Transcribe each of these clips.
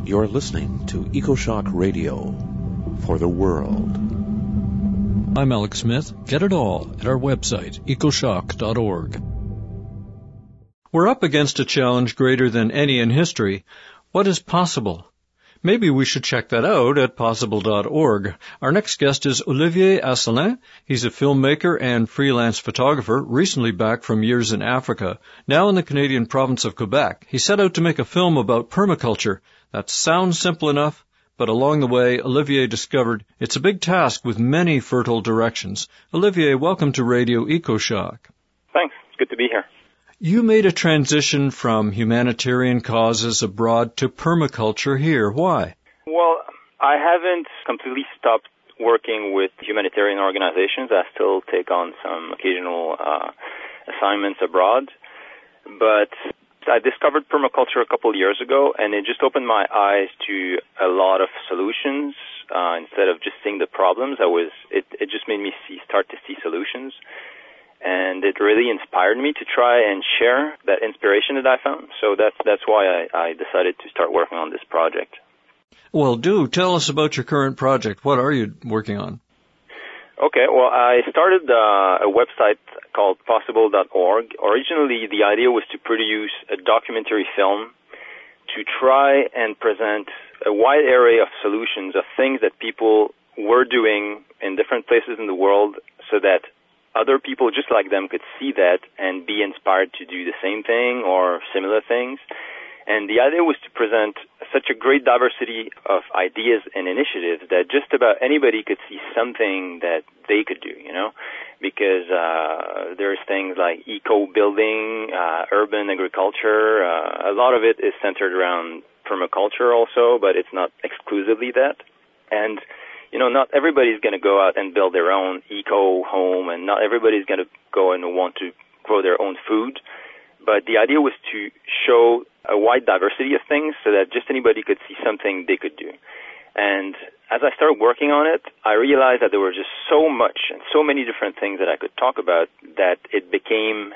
You're listening to EcoShock Radio for the world. I'm Alex Smith. Get it all at our website, ecoshock.org. We're up against a challenge greater than any in history. What is possible? Maybe we should check that out at possible.org. Our next guest is Olivier Asselin. He's a filmmaker and freelance photographer, recently back from years in Africa, now in the Canadian province of Quebec. He set out to make a film about permaculture. That sounds simple enough, but along the way, Olivier discovered it's a big task with many fertile directions. Olivier, welcome to Radio EcoShock. Thanks. It's good to be here. You made a transition from humanitarian causes abroad to permaculture here. Why? Well, I haven't completely stopped working with humanitarian organizations. I still take on some occasional assignments abroad. But I discovered permaculture a couple of years ago, and it just opened my eyes to a lot of solutions. Instead of just seeing the problems, it just made me start to see solutions. And it really inspired me to try and share that inspiration that I found. So that's why I decided to start working on this project. Well, do tell us about your current project. What are you working on? Okay, well, I started a website called possible.org. Originally, the idea was to produce a documentary film to try and present a wide array of solutions, of things that people were doing in different places in the world so that other people just like them could see that and be inspired to do the same thing or similar things. And the idea was to present such a great diversity of ideas and initiatives that just about anybody could see something that they could do, because there's things like eco-building, urban agriculture. A lot of it is centered around permaculture also, but it's not exclusively that. And not everybody's going to go out and build their own eco home, and not everybody's going to go and want to grow their own food. But the idea was to show a wide diversity of things so that just anybody could see something they could do. And as I started working on it, I realized that there were just so much and so many different things that I could talk about that it became,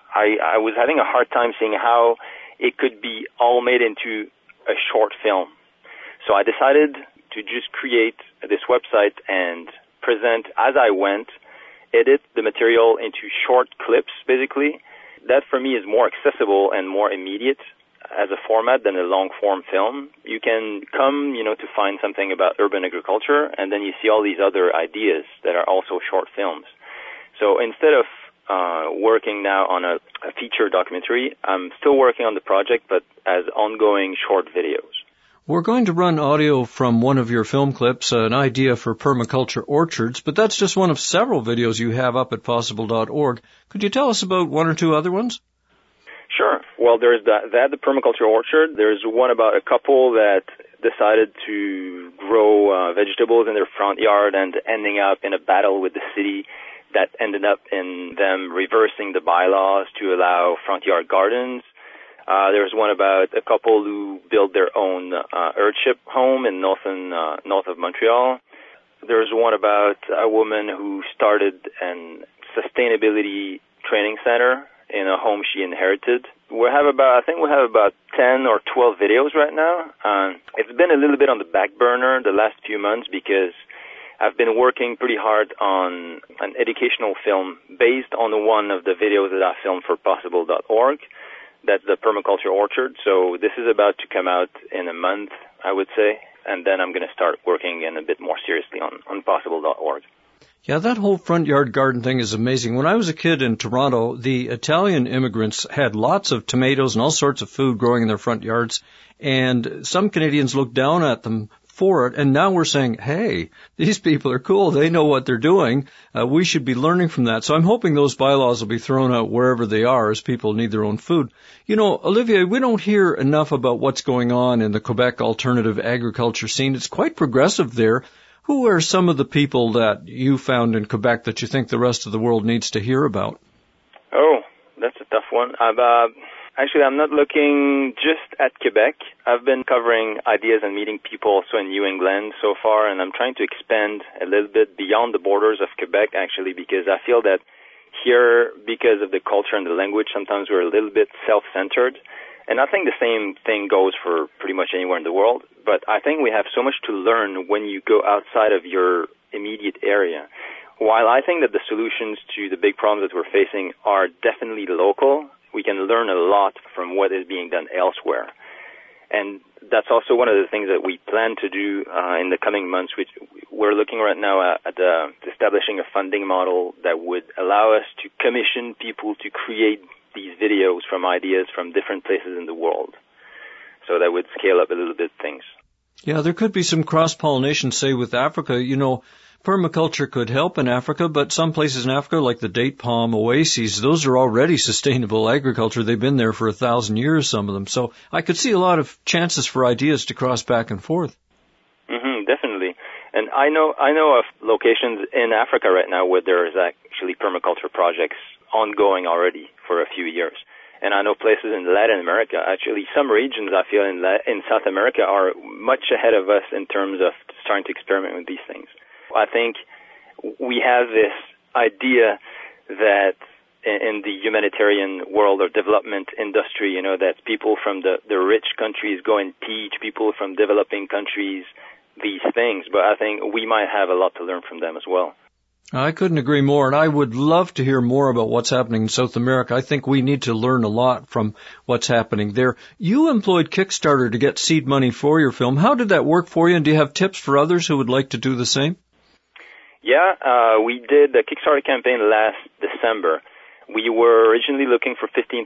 I was having a hard time seeing how it could be all made into a short film. So I decided to just create this website and present as I went, edit the material into short clips, basically. That for me is more accessible and more immediate as a format than a long-form film. You can come, to find something about urban agriculture, and then you see all these other ideas that are also short films. So instead of working now on a feature documentary, I'm still working on the project, but as ongoing short videos. We're going to run audio from one of your film clips, an idea for permaculture orchards, but that's just one of several videos you have up at possible.org. Could you tell us about one or two other ones? Sure. Well, there's the permaculture orchard. There's one about a couple that decided to grow vegetables in their front yard and ending up in a battle with the city that ended up in them reversing the bylaws to allow front yard gardens. There's one about a couple who built their own earthship home in north of Montreal. There's one about a woman who started a sustainability training center in a home she inherited. I think we have about 10 or 12 videos right now. It's been a little bit on the back burner the last few months because I've been working pretty hard on an educational film based on one of the videos that I filmed for possible.org. That's the permaculture orchard. So this is about to come out in a month, I would say, and then I'm going to start working in a bit more seriously on possible.org. Yeah, that whole front yard garden thing is amazing. When I was a kid in Toronto, the Italian immigrants had lots of tomatoes and all sorts of food growing in their front yards, and some Canadians looked down at them for it, and now we're saying, hey, these people are cool, they know what they're doing, we should be learning from that. So I'm hoping those bylaws will be thrown out wherever they are as people need their own food. Olivier, we don't hear enough about what's going on in the Quebec alternative agriculture scene. It's quite progressive there. Who are some of the people that you found in Quebec that you think the rest of the world needs to hear about? Oh, that's a tough one. Actually, I'm not looking just at Quebec. I've been covering ideas and meeting people also in New England so far, and I'm trying to expand a little bit beyond the borders of Quebec, actually, because I feel that here, because of the culture and the language, sometimes we're a little bit self-centered. And I think the same thing goes for pretty much anywhere in the world. But I think we have so much to learn when you go outside of your immediate area. While I think that the solutions to the big problems that we're facing are definitely local, we can learn a lot from what is being done elsewhere. And that's also one of the things that we plan to do in the coming months. We're looking right now at establishing a funding model that would allow us to commission people to create these videos from ideas from different places in the world. So that would scale up a little bit things. Yeah, there could be some cross-pollination, say, with Africa. You know, permaculture could help in Africa, but some places in Africa, like the date palm oases, those are already sustainable agriculture. They've been there for 1,000 years, some of them. So I could see a lot of chances for ideas to cross back and forth. Definitely. And I know of locations in Africa right now where there is actually permaculture projects ongoing already for a few years. And I know places in Latin America, actually some regions I feel in South America are much ahead of us in terms of starting to experiment with these things. I think we have this idea that in the humanitarian world or development industry, you know, that people from the rich countries go and teach people from developing countries these things. But I think we might have a lot to learn from them as well. I couldn't agree more, and I would love to hear more about what's happening in South America. I think we need to learn a lot from what's happening there. You employed Kickstarter to get seed money for your film. How did that work for you, and do you have tips for others who would like to do the same? Yeah, we did the Kickstarter campaign last December. We were originally looking for $15,000,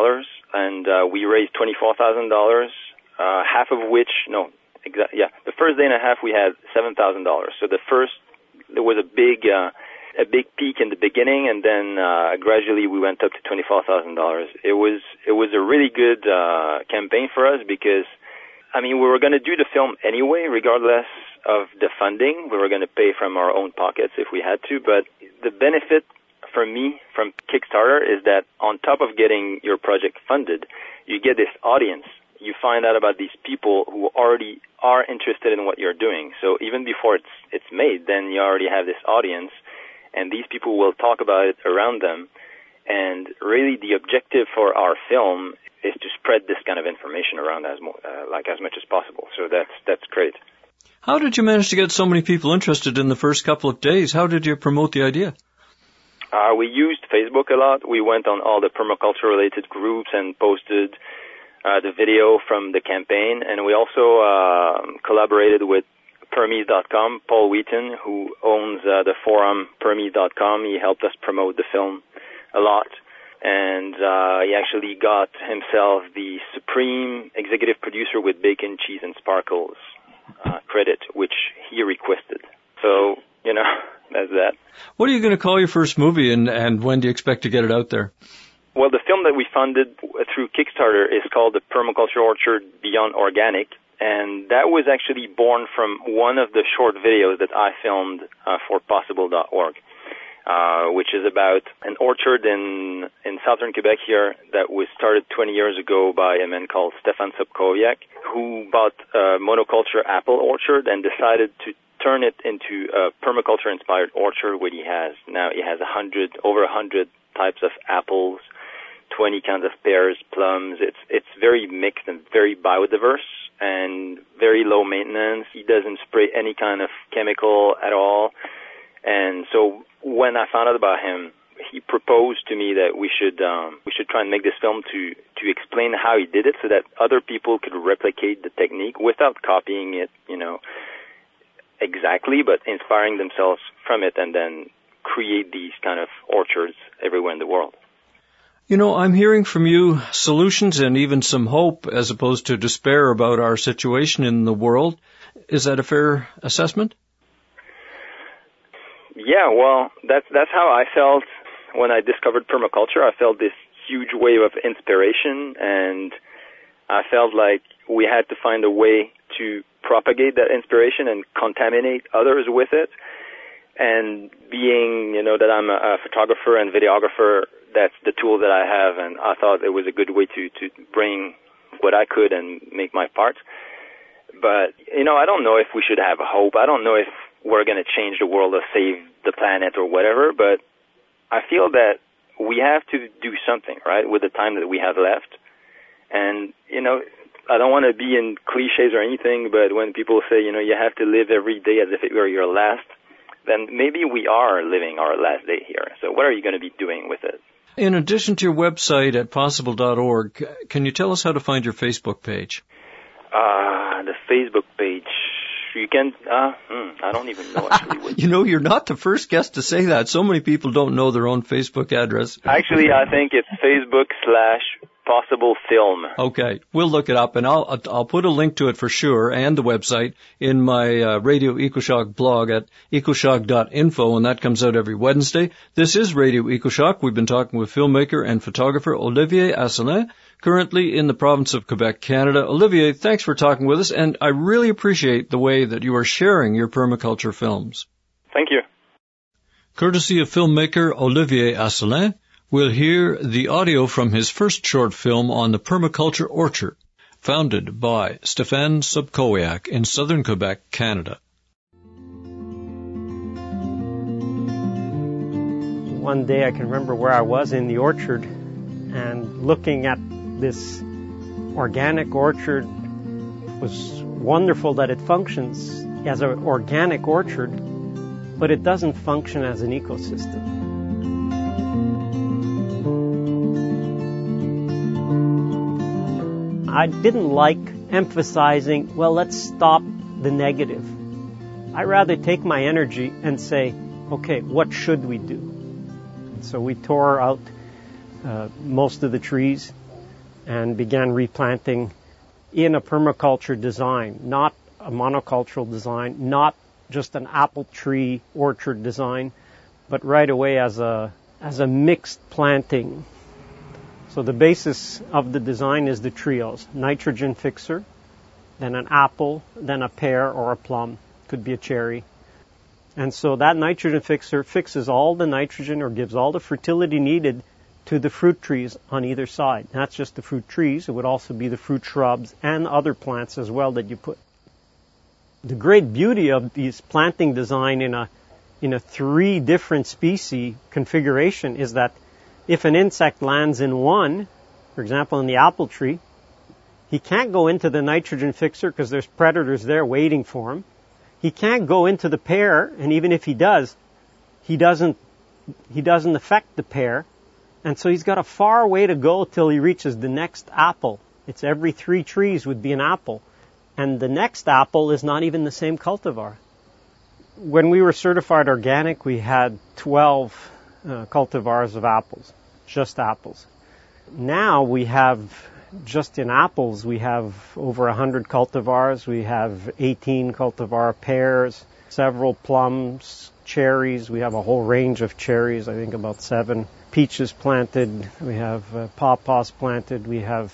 and we raised $24,000, half of which, the first day and a half we had $7,000. So there was a big peak in the beginning, and then gradually we went up to $24,000. It was a really good campaign for us because, I mean, we were going to do the film anyway, regardless of the funding. We were going to pay from our own pockets if we had to, but the benefit for me from Kickstarter is that on top of getting your project funded, you get this audience. You find out about these people who already are interested in what you're doing. So even before it's made, then you already have this audience, and these people will talk about it around them. And really the objective for our film is to spread this kind of information around as much as possible. So that's great. How did you manage to get so many people interested in the first couple of days? How did you promote the idea? We used Facebook a lot. We went on all the permaculture-related groups and posted the video from the campaign. And we also collaborated with Permies.com, Paul Wheaton, who owns the forum Permies.com. He helped us promote the film a lot. And he actually got himself the Supreme Executive Producer with Bacon, Cheese, and Sparkles credit, which he requested. So, you know, that's that. What are you going to call your first movie, and when do you expect to get it out there? Well, the film that we funded through Kickstarter is called The Permaculture Orchard Beyond Organic, and that was actually born from one of the short videos that I filmed for Possible.org, which is about an orchard in southern Quebec here that was started 20 years ago by a man called Stefan Sobkowiak, who bought a monoculture apple orchard and decided to turn it into a permaculture-inspired orchard where he has 100 types of apples, 20 kinds of pears, plums. It's very mixed and very biodiverse and very low maintenance. He doesn't spray any kind of chemical at all. And so when I found out about him, he proposed to me that we should try and make this film to explain how he did it so that other people could replicate the technique without copying it, you know, exactly, but inspiring themselves from it and then create these kind of orchards everywhere in the world. You know, I'm hearing from you solutions and even some hope as opposed to despair about our situation in the world. Is that a fair assessment? Yeah, well, that's how I felt when I discovered permaculture. I felt this huge wave of inspiration, and I felt like we had to find a way to propagate that inspiration and contaminate others with it. And being, you know, that I'm a photographer and videographer, that's the tool that I have, and I thought it was a good way to bring what I could and make my part. But, you know, I don't know if we should have hope. I don't know if we're going to change the world or save the planet or whatever, but I feel that we have to do something, right, with the time that we have left. And, I don't want to be in cliches or anything, but when people say, you have to live every day as if it were your last, then maybe we are living our last day here. So what are you going to be doing with it? In addition to your website at possible.org, can you tell us how to find your Facebook page? The Facebook page. You can, I don't even know actually. You're not the first guest to say that. So many people don't know their own Facebook address. Actually, I think it's Facebook/Possible Film. Okay, we'll look it up, and I'll put a link to it for sure, and the website in my Radio EcoShock blog at ecoshock.info, and that comes out every Wednesday. This is Radio EcoShock. We've been talking with filmmaker and photographer Olivier Asselin, currently in the province of Quebec, Canada. Olivier, thanks for talking with us, and I really appreciate the way that you are sharing your permaculture films. Thank you. Courtesy of filmmaker Olivier Asselin, we'll hear the audio from his first short film on the permaculture orchard, founded by Stéphane Sobkowiak in southern Quebec, Canada. One day I can remember where I was in the orchard and looking at this organic orchard. It was wonderful that it functions as an organic orchard, but it doesn't function as an ecosystem. I didn't like emphasizing, well, let's stop the negative. I'd rather take my energy and say, okay, what should we do? So we tore out most of the trees and began replanting in a permaculture design, not a monocultural design, not just an apple tree orchard design, but right away as a mixed planting. So the basis of the design is the trios: nitrogen fixer, then an apple, then a pear or a plum, could be a cherry. And so that nitrogen fixer fixes all the nitrogen or gives all the fertility needed to the fruit trees on either side. Not just the fruit trees, it would also be the fruit shrubs and other plants as well that you put. The great beauty of these planting design in a 3 different species configuration is that if an insect lands in one, for example in the apple tree, he can't go into the nitrogen fixer because there's predators there waiting for him. He can't go into the pear, and even if he does, he doesn't affect the pear. And so he's got a far way to go till he reaches the next apple. It's every 3 trees would be an apple. And the next apple is not even the same cultivar. When we were certified organic, we had 12 cultivars of apples, just apples. Now we have, just in apples, we have over 100 cultivars. We have 18 cultivar pears, several plums, cherries. We have a whole range of cherries, I think about 7. Peaches planted. We have pawpaws planted. We have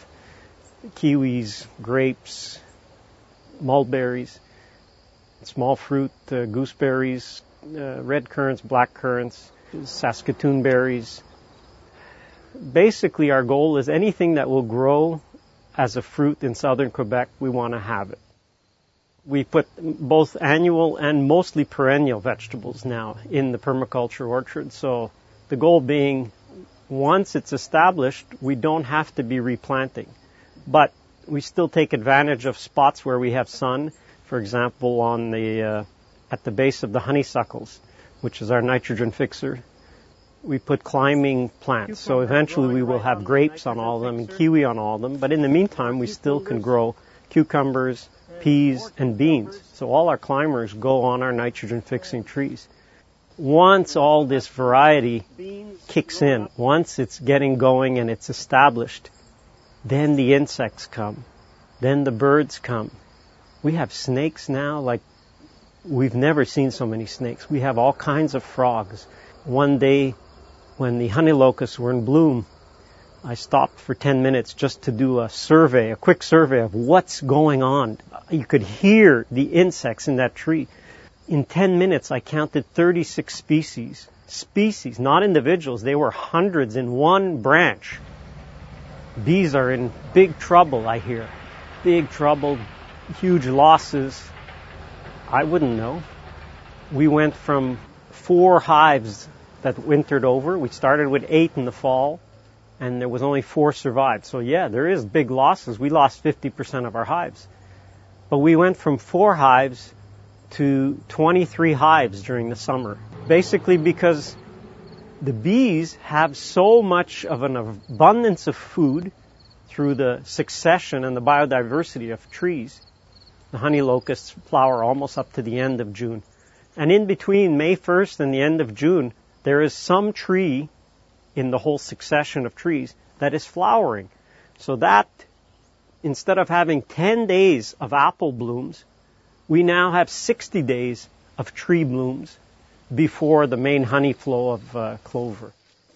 kiwis, grapes, mulberries, small fruit, gooseberries, red currants, black currants, Saskatoon berries. Basically, our goal is anything that will grow as a fruit in southern Quebec, we want to have it. We put both annual and mostly perennial vegetables now in the permaculture orchard. So the goal being, once it's established, we don't have to be replanting. But we still take advantage of spots where we have sun. For example, on the at the base of the honeysuckles, which is our nitrogen fixer, we put climbing plants. So eventually we will have grapes on all of them and kiwi on all of them. But in the meantime, we still can grow cucumbers, peas, and beans. So all our climbers go on our nitrogen-fixing trees. Once all this variety kicks in, once it's getting going and it's established, then the insects come. Then the birds come. We have snakes now like we've never seen so many snakes. We have all kinds of frogs. One day when the honey locusts were in bloom, I stopped for 10 minutes just to do a survey, a quick survey of what's going on. You could hear the insects in that tree. In 10 minutes, I counted 36 species. Species, not individuals. They were hundreds in one branch. Bees are in big trouble, I hear. Big trouble, huge losses. I wouldn't know. We went from 4 hives that wintered over. We started with 8 in the fall. and there was only 4 survived. So yeah, there is big losses. We lost 50% of our hives. But we went from 4 hives to 23 hives during the summer, basically because the bees have so much of an abundance of food through the succession and the biodiversity of trees. The honey locusts flower almost up to the end of June. And in between May 1st and the end of June, there is some tree in the whole succession of trees that is flowering. So that, instead of having 10 days of apple blooms, we now have 60 days of tree blooms before the main honey flow of clover.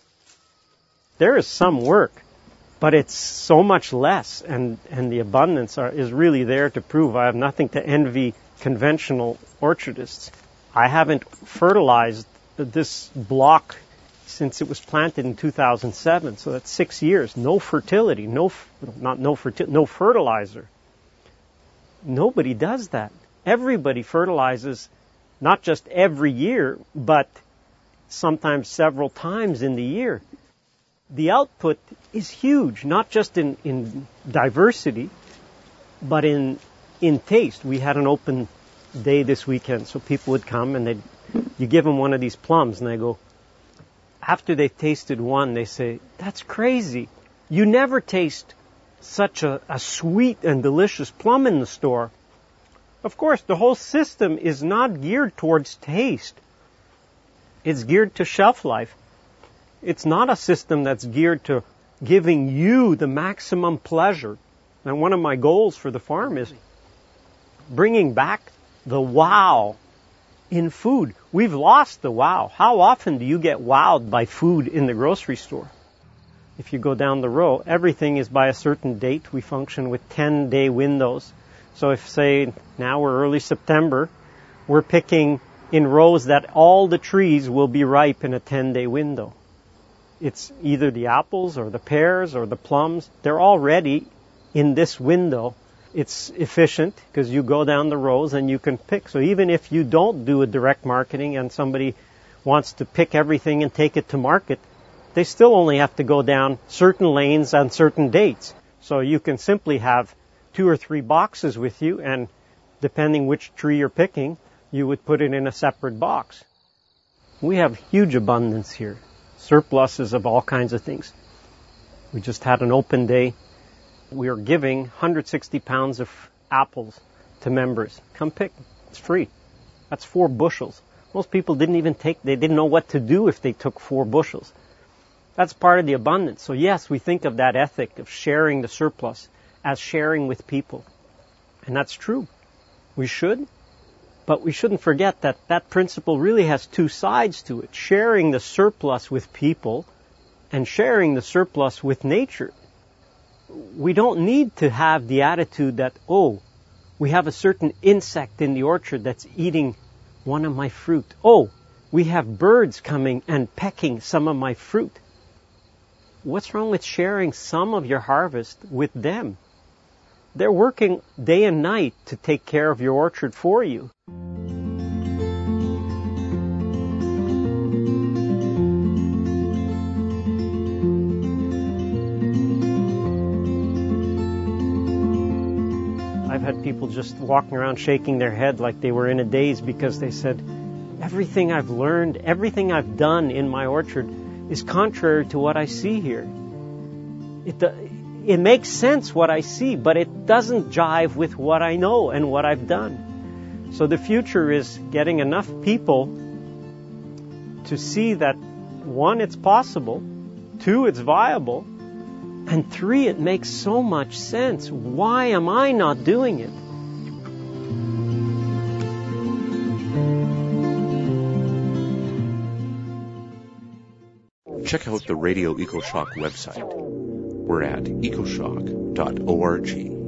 There is some work, but it's so much less, and the abundance is really there to prove. I have nothing to envy conventional orchardists. I haven't fertilized this block since it was planted in 2007, so that's 6 years. No fertility, no fertilizer. Nobody does that. Everybody fertilizes, not just every year, but sometimes several times in the year. The output is huge, not just in diversity, but in taste. We had an open day this weekend, so people would come and you give them one of these plums, and they go, after they've tasted one, they say, "That's crazy. You never taste such a sweet and delicious plum in the store." Of course, the whole system is not geared towards taste. It's geared to shelf life. It's not a system that's geared to giving you the maximum pleasure. And one of my goals for the farm is bringing back the wow in food. We've lost the wow. How often do you get wowed by food in the grocery store? If you go down the row, everything is by a certain date. We function with 10-day windows. So if, say, now we're early September, we're picking in rows that all the trees will be ripe in a 10-day window. It's either the apples or the pears or the plums. They're all ready in this window. It's efficient because you go down the rows and you can pick. So even if you don't do a direct marketing and somebody wants to pick everything and take it to market, they still only have to go down certain lanes on certain dates. So you can simply have 2 or 3 boxes with you, and depending which tree you're picking, you would put it in a separate box. We have huge abundance here. Surpluses of all kinds of things. We just had an open day. We are giving 160 pounds of apples to members. Come pick. It's free. That's 4 bushels. Most people they didn't know what to do if they took 4 bushels. That's part of the abundance. So yes, we think of that ethic of sharing the surplus as sharing with people. And that's true. We should. But we shouldn't forget that that principle really has 2 sides to it. Sharing the surplus with people and sharing the surplus with nature. We don't need to have the attitude that, oh, we have a certain insect in the orchard that's eating one of my fruit. Oh, we have birds coming and pecking some of my fruit. What's wrong with sharing some of your harvest with them? They're working day and night to take care of your orchard for you. I've had people just walking around shaking their head like they were in a daze because they said, everything I've learned, everything I've done in my orchard is contrary to what I see here. It makes sense what I see, but it doesn't jive with what I know and what I've done. So the future is getting enough people to see that 1, it's possible, 2, it's viable, and 3, it makes so much sense. Why am I not doing it? Check out the Radio EcoShock website. We're at ecoshock.org.